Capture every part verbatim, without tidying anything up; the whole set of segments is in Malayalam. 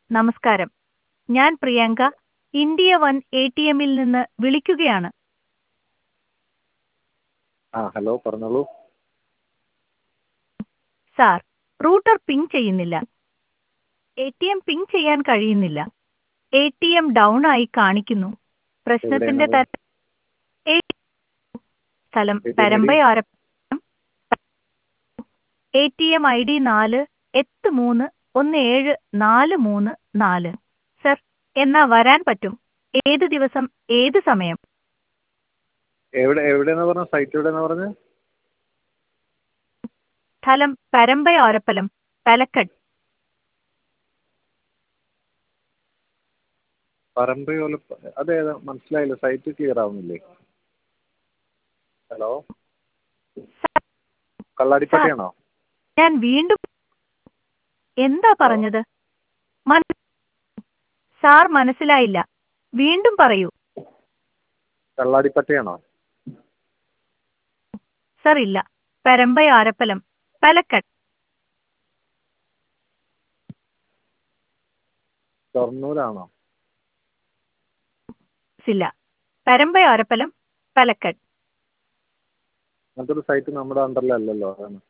നമസ്കാരം. ഞാൻ Priyanka, India one A T എമ്മിൽ നിന്ന് വിളിക്കുകയാണ്. ആ ഹലോ പറഞ്ഞോളൂ. സാർ, റൂട്ടർ പിങ് ചെയ്യുന്നില്ല. എ ടി എം പിങ് ചെയ്യാൻ കഴിയുന്നില്ല. എ ടി എം ഡൗൺ ആയി കാണിക്കുന്നു. പ്രശ്നത്തിന്റെ എവിടെയാണത്? തരം എ സ്ഥലം A T M I D പരമ്പയാരപ്പം. A T M I D നാല് എട്ട് മൂന്ന് ഒന്ന് ഏഴ് നാല് മൂന്ന് നാല്. സർ, എന്നാ വരാൻ പറ്റും? ഏത് ദിവസം ഏത് സമയം? എവിടെ എവിടെയെന്ന് പറഞ്ഞ സൈറ്റ് എവിടെയെന്ന് പറഞ്ഞ? സ്ഥലം പരമ്പയാരപ്പലം, തലക്കട്. പറമ്പയോല അതേതാ മനസ്സിലായില്ല, സൈറ്റ് ക്ലിയർ ആവുന്നില്ലേ? ഹലോ, സാർ, കള്ളാടിപ്പട്ടിയാണോ? ഞാൻ വീണ്ടും എന്താ ഹലോ, പറഞ്ഞത്? മന- സാർ, മനസ്സിലായില്ല. വീണ്ടും പറയൂ. കള്ളാടിപ്പട്ടിയാണോ? സർ, ഇല്ല. പരമ്പയാരപ്പലം, തലക്കട്. ഷൊർണൂരാണോ? ഇല്ല. പരമ്പയാരപ്പലം, തലക്കട്. അങ്ങനത്തെ ഒരു സൈറ്റ് നമ്മുടെ അണ്ടറിലല്ലല്ലോ, അതാണ്.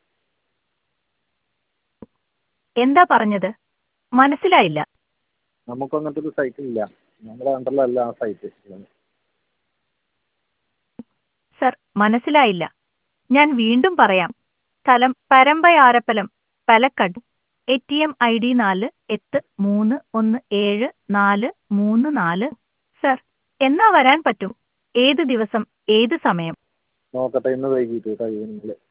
എന്താ പറഞ്ഞത്? മനസ്സിലായില്ല. നമുക്ക് അങ്ങനത്തെ ഒരു സൈറ്റ് ഇല്ല, നമ്മുടെ അണ്ടറിലല്ല ആ സൈറ്റ്. സർ, മനസ്സിലായില്ല. ഞാൻ വീണ്ടും പറയാം. സ്ഥലം പരമ്പയാരപ്പലം, തലക്കട്. A T M I D നാല് എട്ട് മൂന്ന് ഒന്ന് ഏഴ് നാല് മൂന്ന് നാല്. സർ, എന്നാ വരാൻ പറ്റും? ഏത് ദിവസം ഏത് സമയം? നോക്കട്ടെ, ഇന്ന് വൈകിട്ട് കഴിയുമെങ്കിൽ.